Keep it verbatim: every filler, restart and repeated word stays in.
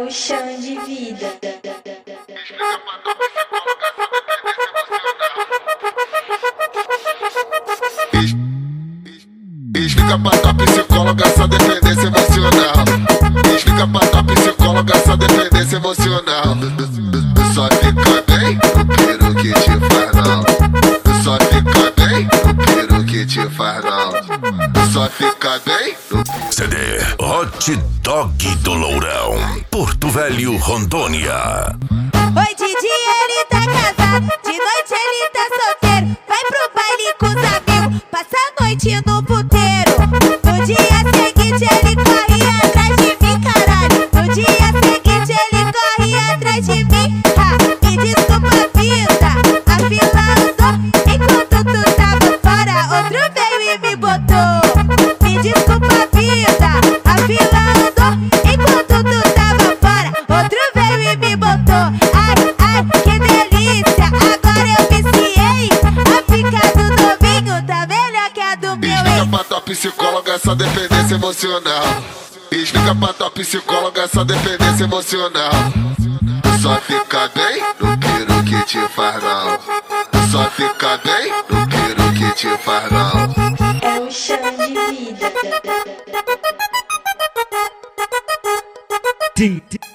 um chão de vida. Explica pra tua psicóloga essa dependência emocional. Explica pra tua psicóloga essa dependência emocional. Só fica bem no piro que te faz não. Só fica bem no piro que te faz não. Só fica bem no... C D Hot Dog do Lourão, Porto Velho, Rondônia. Oi, de dia ele tá casado, de noite ele tá solteiro. Vai pro baile com os amigos, passa a noite no puteiro. No dia seguinte ele corre atrás de mim, caralho. No dia seguinte ele corre atrás de mim. Ha, me desculpa vida, a fila andou. Enquanto tu tava fora, outro veio e me botou. Me desculpa vida, a fila andou. Enquanto tu tava fora, outro veio e me botou. Ai, ai, que delícia, agora eu viciei. A pica do domingo tá melhor que a do meu ex. Explica pra tua psicóloga essa dependência emocional. Explica pra tua psicóloga essa dependência emocional. Só fica bem no piro que te faz não. Só fica bem no piro que te faz não. É um chão de vida. Sim, sim.